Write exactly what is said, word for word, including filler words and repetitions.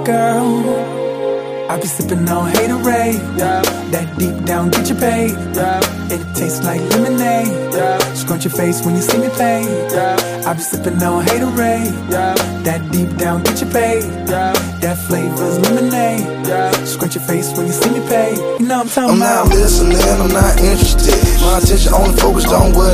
girl. I be sipping on haterade, yeah. That deep down get you paid, yeah. It tastes like lemonade, yeah. Scrunch your face when you see me play, yeah. I be sipping on haterade, yeah. That deep down get you paid, yeah. That flavor's lemonade, yeah. Scrunch your face when you see me pay. You know what I'm talking I'm about. not listening, I'm not interested. My attention only focused on what